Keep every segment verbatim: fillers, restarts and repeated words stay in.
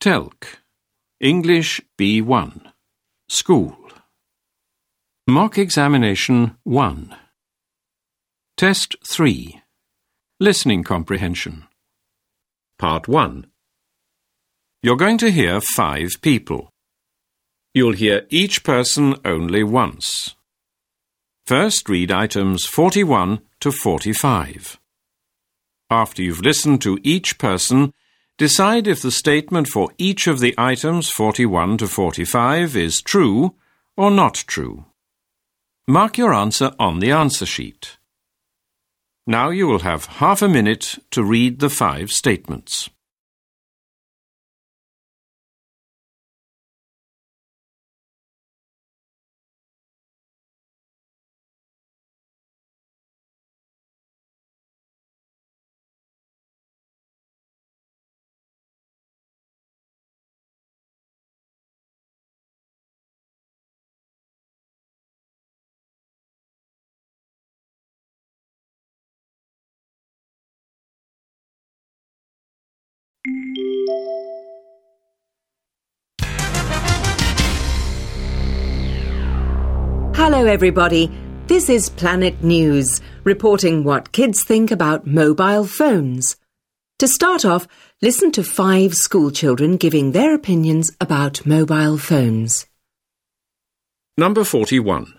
Telk, English B one, School. Mock Examination one. Test three, Listening Comprehension. Part one. You're going to hear five people. You'll hear each person only once. First, read items forty-one to forty-five. After you've listened to each person, decide if the statement for each of the items forty-one to forty-five is true or not true. Mark your answer on the answer sheet. Now you will have half a minute to read the five statements. Hello everybody, this is Planet News, reporting what kids think about mobile phones. To start off, listen to five school children giving their opinions about mobile phones. Number forty-one.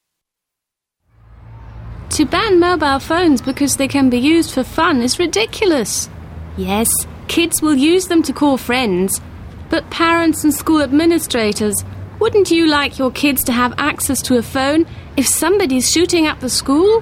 To ban mobile phones because they can be used for fun is ridiculous. Yes, kids will use them to call friends, but parents and school administrators, wouldn't you like your kids to have access to a phone if somebody's shooting up the school?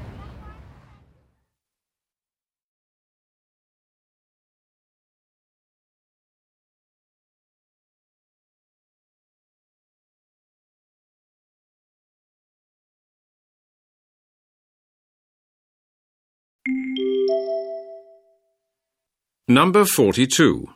Number forty-two.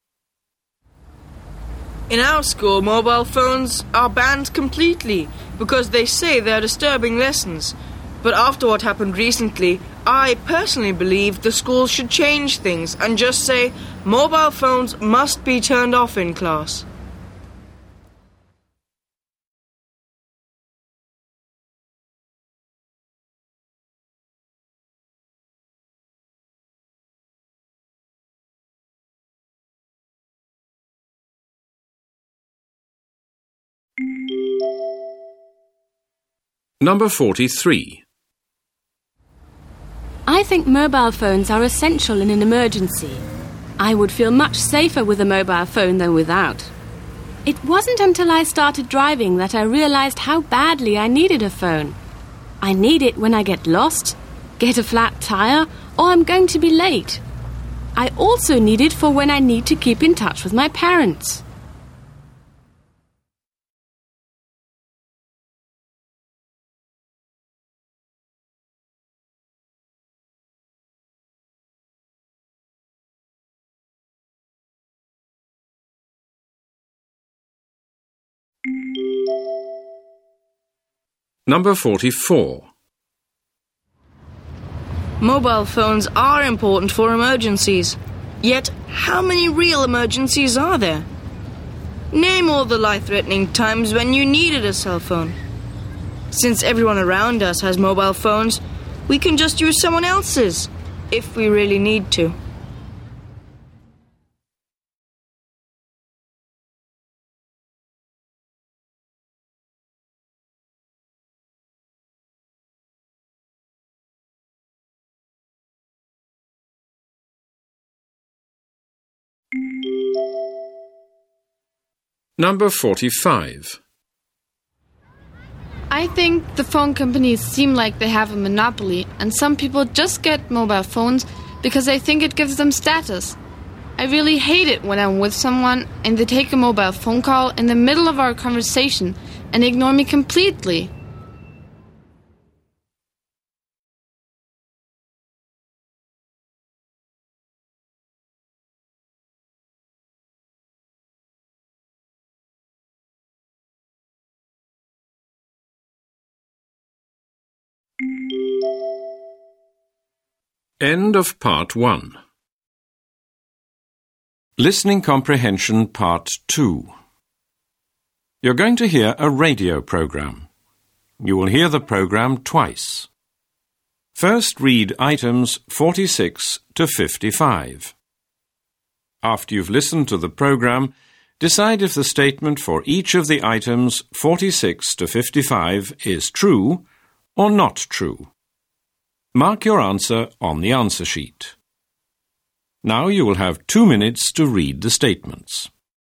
In our school, mobile phones are banned completely because they say they're disturbing lessons. But after what happened recently, I personally believe the school should change things and just say mobile phones must be turned off in class. Number forty-three. I think mobile phones are essential in an emergency. I would feel much safer with a mobile phone than without. It wasn't until I started driving that I realized how badly I needed a phone. I need it when I get lost, get a flat tire, or I'm going to be late. I also need it for when I need to keep in touch with my parents. Number forty-four. Mobile phones are important for emergencies. Yet, how many real emergencies are there? Name all the life-threatening times when you needed a cell phone. Since everyone around us has mobile phones, we can just use someone else's, if we really need to. Number forty-five. I think the phone companies seem like they have a monopoly, and some people just get mobile phones because they think it gives them status. I really hate it when I'm with someone and they take a mobile phone call in the middle of our conversation and ignore me completely. End of part one. Listening Comprehension Part two. You're going to hear a radio program. You will hear the program twice. First read items forty-six to fifty-five. After you've listened to the program, decide if the statement for each of the items forty-six to fifty-five is true or not true. Mark your answer on the answer sheet. Now you will have two minutes to read the statements.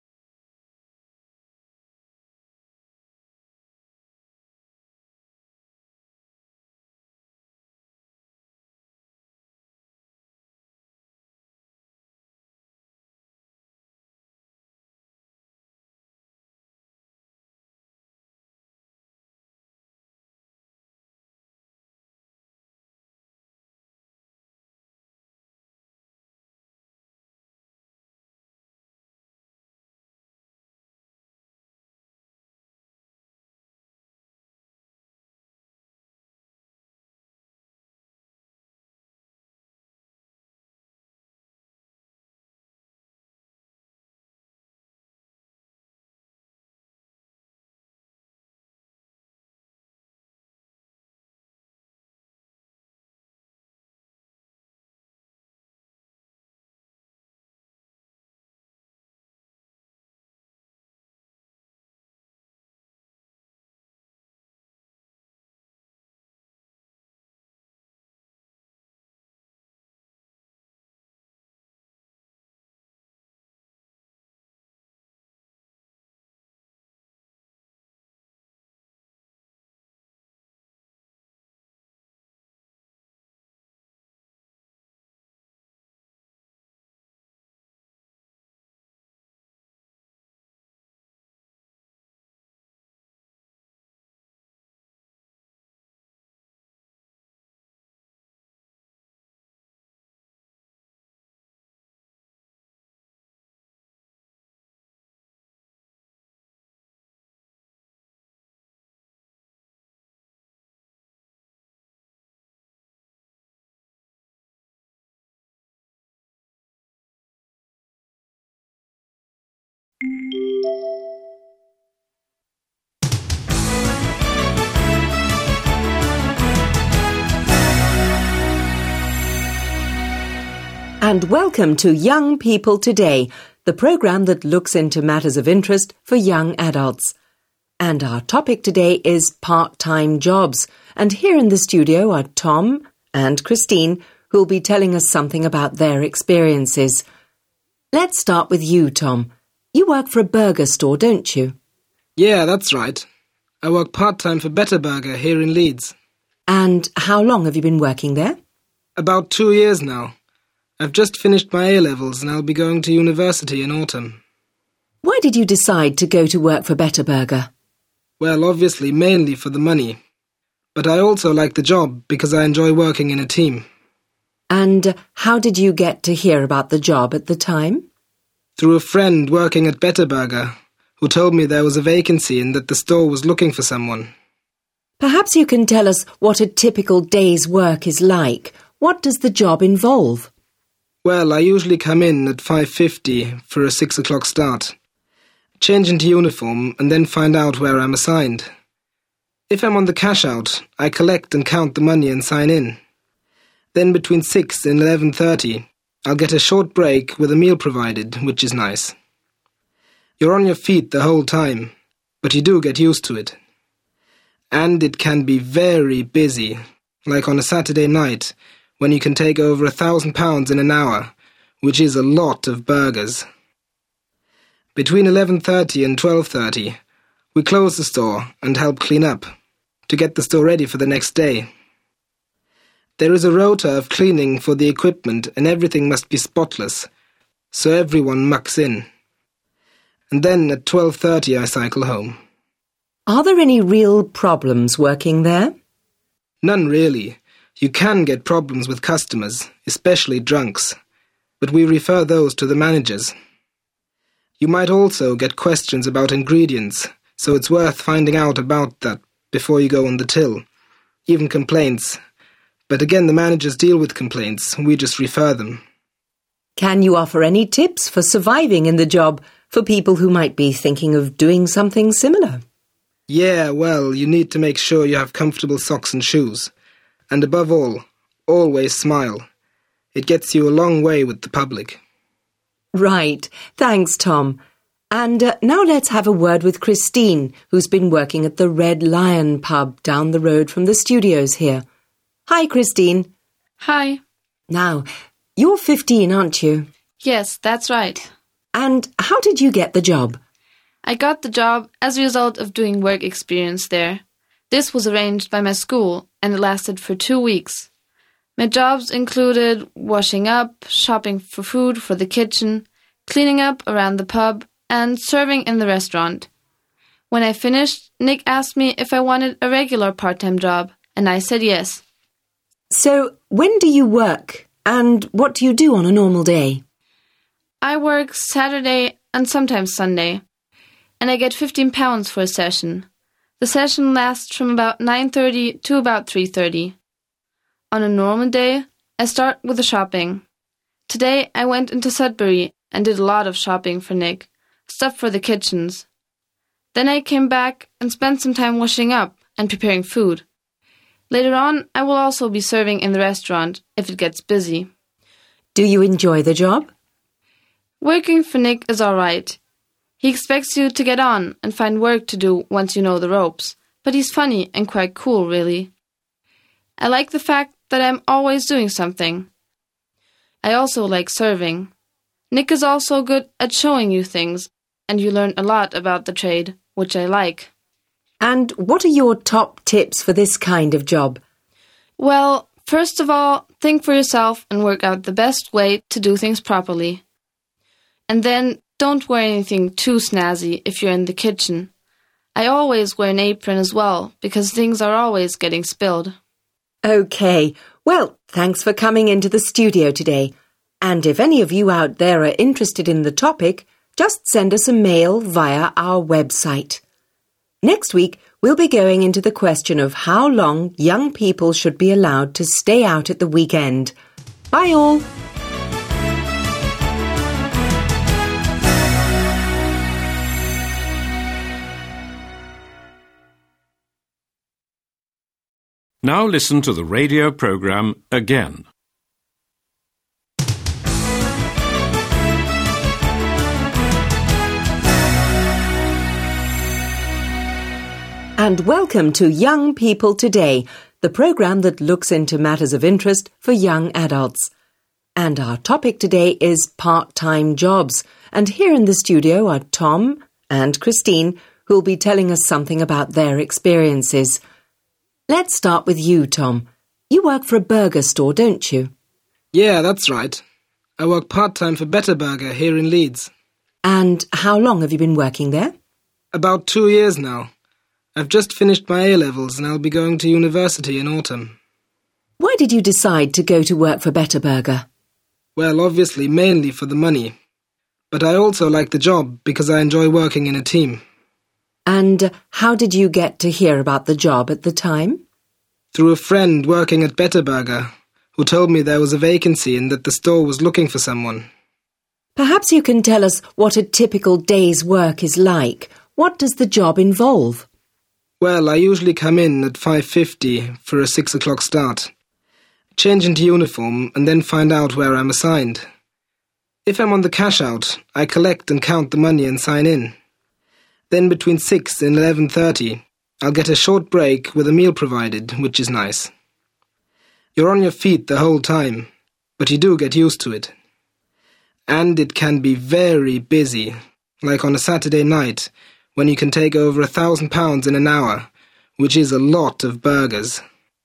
And welcome to Young People Today, the program that looks into matters of interest for young adults. And our topic today is part-time jobs. And here in the studio are Tom and Christine, who will be telling us something about their experiences. Let's start with you, Tom. You work for a burger store, don't you? Yeah, that's right. I work part-time for Better Burger here in Leeds. And how long have you been working there? About two years now. I've just finished my A-levels and I'll be going to university in autumn. Why did you decide to go to work for Better Burger? Well, obviously mainly for the money. But I also like the job because I enjoy working in a team. And how did you get to hear about the job at the time? Through a friend working at Better Burger, who told me there was a vacancy and that the store was looking for someone. Perhaps you can tell us what a typical day's work is like. What does the job involve? Well, I usually come in at five fifty for a six o'clock start, change into uniform and then find out where I'm assigned. If I'm on the cash out, I collect and count the money and sign in. Then between six and eleven thirty, I'll get a short break with a meal provided, which is nice. You're on your feet the whole time, but you do get used to it. And it can be very busy, like on a Saturday night, when you can take over a thousand pounds in an hour, which is a lot of burgers. Between eleven thirty and twelve thirty, we close the store and help clean up, to get the store ready for the next day. There is a rota of cleaning for the equipment and everything must be spotless, so everyone mucks in. And then at twelve thirty I cycle home. Are there any real problems working there? None really. You can get problems with customers, especially drunks, but we refer those to the managers. You might also get questions about ingredients, so it's worth finding out about that before you go on the till. Even complaints. But again, the managers deal with complaints, we just refer them. Can you offer any tips for surviving in the job for people who might be thinking of doing something similar? Yeah, well, you need to make sure you have comfortable socks and shoes. And above all, always smile. It gets you a long way with the public. Right. Thanks, Tom. And uh, now let's have a word with Christine, who's been working at the Red Lion pub down the road from the studios here. Hi, Christine. Hi. Now, you're fifteen, aren't you? Yes, that's right. And how did you get the job? I got the job as a result of doing work experience there. This was arranged by my school, and it lasted for two weeks. My jobs included washing up, shopping for food for the kitchen, cleaning up around the pub, and serving in the restaurant. When I finished, Nick asked me if I wanted a regular part-time job, and I said yes. So, when do you work, and what do you do on a normal day? I work Saturday and sometimes Sunday, and I get fifteen pounds for a session. The session lasts from about nine thirty to about three thirty. On a normal day, I start with the shopping. Today I went into Sudbury and did a lot of shopping for Nick, stuff for the kitchens. Then I came back and spent some time washing up and preparing food. Later on, I will also be serving in the restaurant if it gets busy. Do you enjoy the job? Working for Nick is all right. He expects you to get on and find work to do once you know the ropes, but he's funny and quite cool, really. I like the fact that I'm always doing something. I also like serving. Nick is also good at showing you things, and you learn a lot about the trade, which I like. And what are your top tips for this kind of job? Well, first of all, think for yourself and work out the best way to do things properly. And then don't wear anything too snazzy if you're in the kitchen. I always wear an apron as well, because things are always getting spilled. OK. Well, thanks for coming into the studio today. And if any of you out there are interested in the topic, just send us a mail via our website. Next week, we'll be going into the question of how long young people should be allowed to stay out at the weekend. Bye all! Now listen to the radio program again. And welcome to Young People Today, the program that looks into matters of interest for young adults. And our topic today is part-time jobs. And here in the studio are Tom and Christine, who will be telling us something about their experiences. Let's start with you, Tom. You work for a burger store, don't you? Yeah, that's right. I work part-time for Better Burger here in Leeds. And how long have you been working there? About two years now. I've just finished my A-levels and I'll be going to university in autumn. Why did you decide to go to work for Better Burger? Well, obviously mainly for the money. But I also like the job because I enjoy working in a team. And how did you get to hear about the job at the time? Through a friend working at Better Burger, who told me there was a vacancy and that the store was looking for someone. Perhaps you can tell us what a typical day's work is like. What does the job involve? Well, I usually come in at five fifty for a six o'clock start, change into uniform and then find out where I'm assigned. If I'm on the cash out, I collect and count the money and sign in. Then between six and eleven thirty, I'll get a short break with a meal provided, which is nice. You're on your feet the whole time, but you do get used to it. And it can be very busy, like on a Saturday night, when you can take over a thousand pounds in an hour, which is a lot of burgers.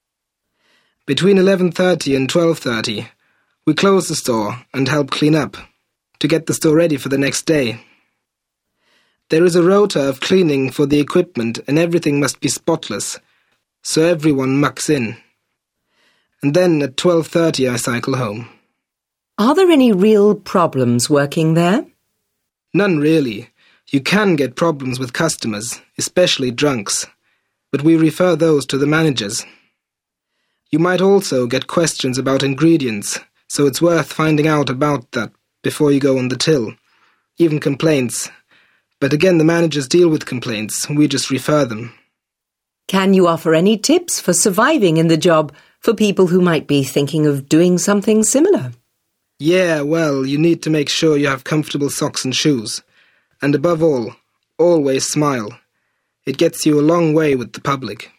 Between eleven thirty and twelve thirty, we close the store and help clean up, to get the store ready for the next day. There is a rota of cleaning for the equipment and everything must be spotless, so everyone mucks in. And then at twelve thirty I cycle home. Are there any real problems working there? None really. You can get problems with customers, especially drunks, but we refer those to the managers. You might also get questions about ingredients, so it's worth finding out about that before you go on the till. Even complaints. But again, the managers deal with complaints. We just refer them. Can you offer any tips for surviving in the job for people who might be thinking of doing something similar? Yeah, well, you need to make sure you have comfortable socks and shoes. And above all, always smile. It gets you a long way with the public.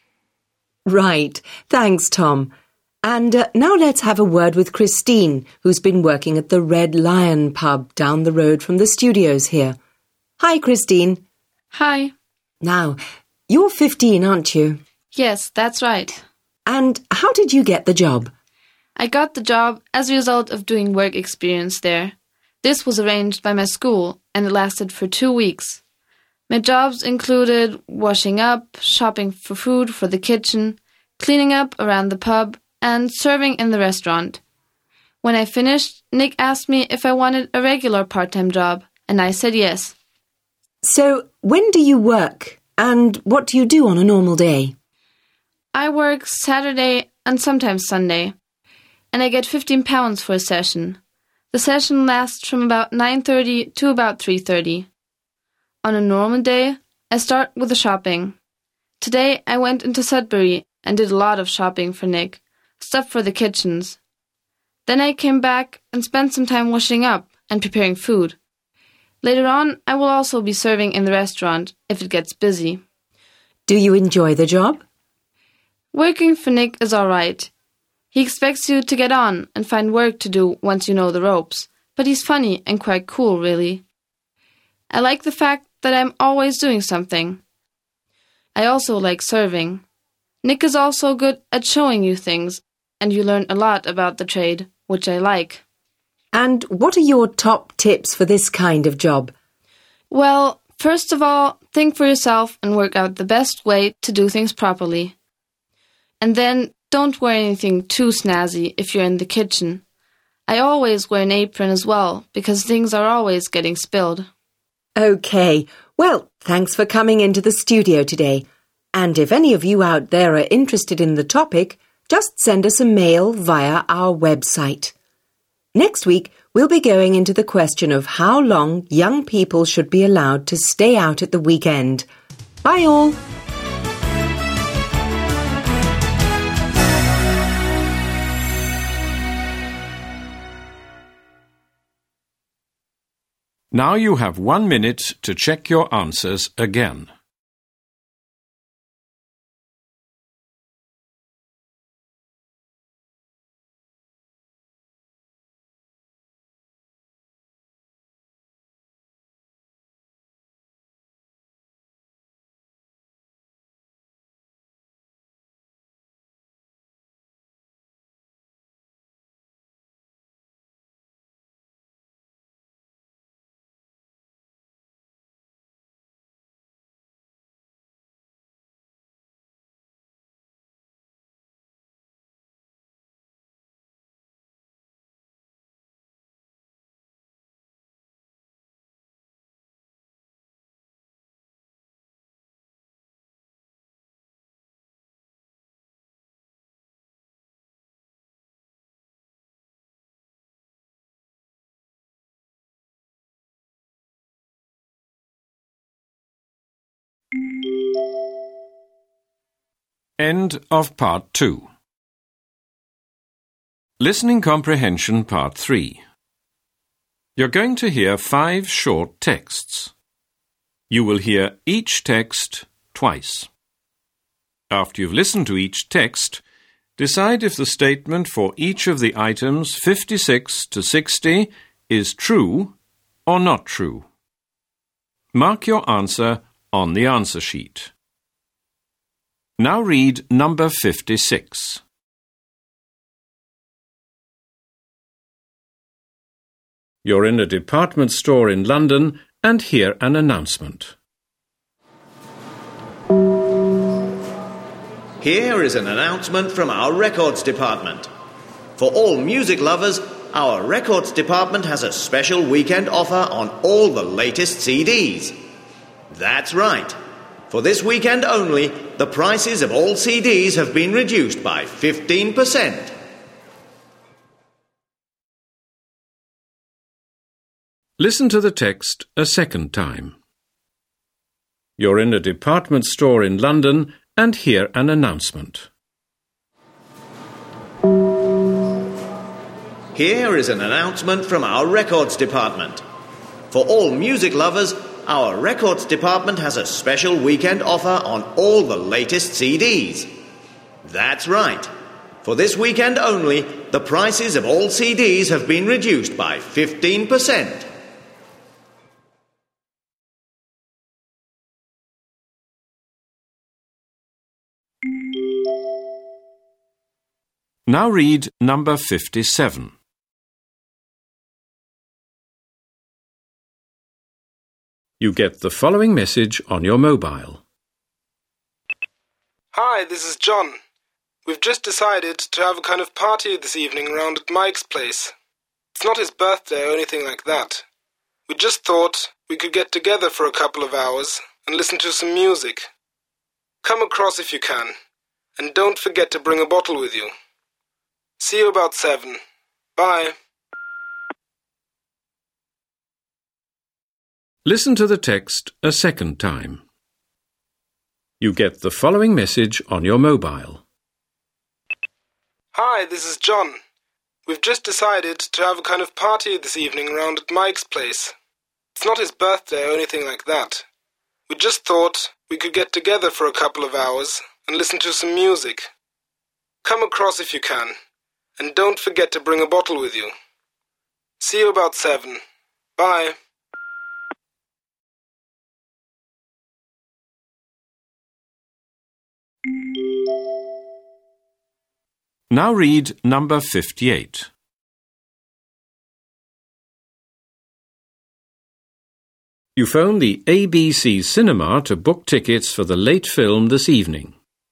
Right. Thanks, Tom. And uh, now let's have a word with Christine, who's been working at the Red Lion pub down the road from the studios here. Hi, Christine. Hi. Now, you're fifteen, aren't you? Yes, that's right. And how did you get the job? I got the job as a result of doing work experience there. This was arranged by my school, and it lasted for two weeks. My jobs included washing up, shopping for food for the kitchen, cleaning up around the pub, and serving in the restaurant. When I finished, Nick asked me if I wanted a regular part-time job, and I said yes. So, when do you work, and what do you do on a normal day? I work Saturday and sometimes Sunday, and I get fifteen pounds for a session. The session lasts from about nine thirty to about three thirty. On a normal day, I start with the shopping. Today I went into Sudbury and did a lot of shopping for Nick, stuff for the kitchens. Then I came back and spent some time washing up and preparing food. Later on, I will also be serving in the restaurant if it gets busy. Do you enjoy the job? Working for Nick is all right. He expects you to get on and find work to do once you know the ropes, but he's funny and quite cool, really. I like the fact that I'm always doing something. I also like serving. Nick is also good at showing you things, and you learn a lot about the trade, which I like. And what are your top tips for this kind of job? Well, first of all, think for yourself and work out the best way to do things properly. And then don't wear anything too snazzy if you're in the kitchen. I always wear an apron as well, because things are always getting spilled. OK. Well, thanks for coming into the studio today. And if any of you out there are interested in the topic, just send us a mail via our website. Next week, we'll be going into the question of how long young people should be allowed to stay out at the weekend. Bye all! Now you have one minute to check your answers again. End of Part two. Listening Comprehension Part three. You're going to hear five short texts. You will hear each text twice. After you've listened to each text, decide if the statement for each of the items fifty-six to sixty is true or not true. Mark your answer on the answer sheet. Now read number fifty-six. You're in a department store in London and hear an announcement. Here is an announcement from our records department. For all music lovers, our records department has a special weekend offer on all the latest C Ds. That's right. For this weekend only, the prices of all C Ds have been reduced by fifteen percent. Listen to the text a second time. You're in a department store in London and hear an announcement. Here is an announcement from our records department. For all music lovers, our records department has a special weekend offer on all the latest C Ds. That's right. For this weekend only, the prices of all C Ds have been reduced by fifteen percent. Now read number fifty-seven. You get the following message on your mobile. Hi, this is John. We've just decided to have a kind of party this evening round at Mike's place. It's not his birthday or anything like that. We just thought we could get together for a couple of hours and listen to some music. Come across if you can, and don't forget to bring a bottle with you. See you about seven. Bye. Listen to the text a second time. You get the following message on your mobile. Hi, this is John. We've just decided to have a kind of party this evening round at Mike's place. It's not his birthday or anything like that. We just thought we could get together for a couple of hours and listen to some music. Come across if you can, and don't forget to bring a bottle with you. See you about seven. Bye. Now read number fifty-eight. You phone the A B C Cinema to book tickets for the late film this evening.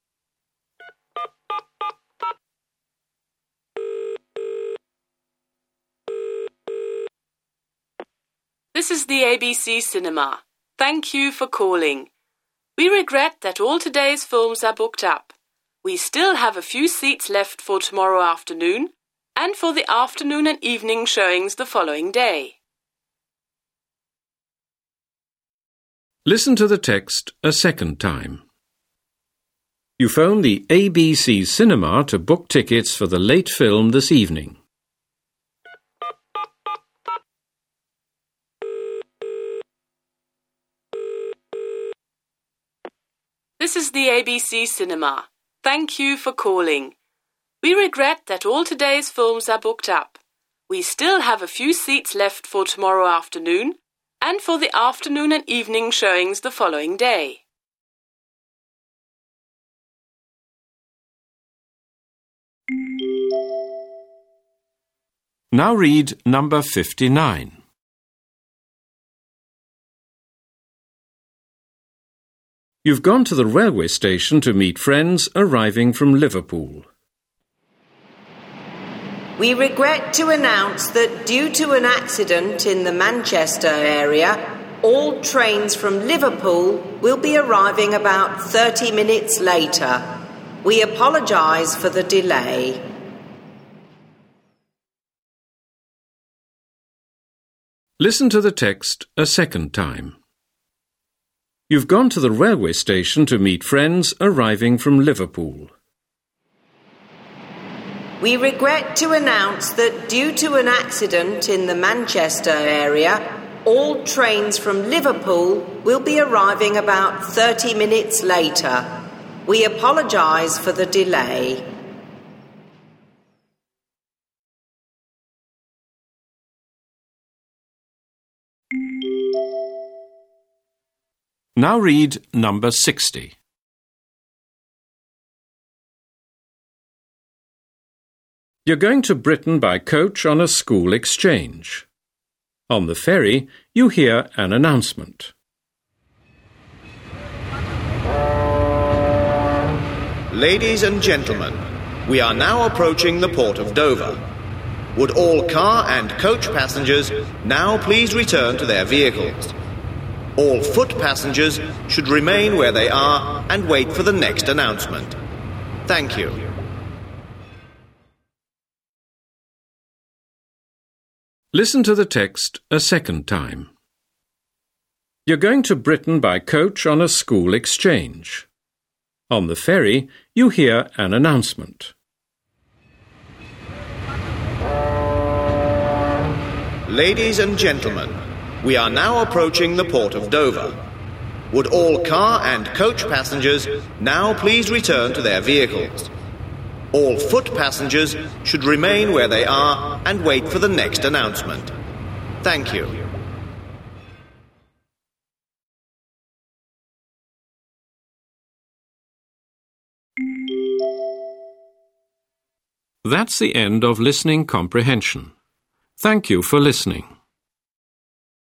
This is the A B C Cinema. Thank you for calling. We regret that all today's films are booked up. We still have a few seats left for tomorrow afternoon and for the afternoon and evening showings the following day. Listen to the text a second time. You phone the A B C Cinema to book tickets for the late film this evening. This is the A B C Cinema. Thank you for calling. We regret that all today's films are booked up. We still have a few seats left for tomorrow afternoon and for the afternoon and evening showings the following day. Now read number fifty-nine. You've gone to the railway station to meet friends arriving from Liverpool. We regret to announce that due to an accident in the Manchester area, all trains from Liverpool will be arriving about thirty minutes later. We apologise for the delay. Listen to the text a second time. You've gone to the railway station to meet friends arriving from Liverpool. We regret to announce that due to an accident in the Manchester area, all trains from Liverpool will be arriving about thirty minutes later. We apologise for the delay. Now read number sixty. You're going to Britain by coach on a school exchange. On the ferry, you hear an announcement. Ladies and gentlemen, we are now approaching the port of Dover. Would all car and coach passengers now please return to their vehicles? All foot passengers should remain where they are and wait for the next announcement. Thank you. Listen to the text a second time. You're going to Britain by coach on a school exchange. On the ferry, you hear an announcement. Ladies and gentlemen, we are now approaching the port of Dover. Would all car and coach passengers now please return to their vehicles? All foot passengers should remain where they are and wait for the next announcement. Thank you. That's the end of listening comprehension. Thank you for listening.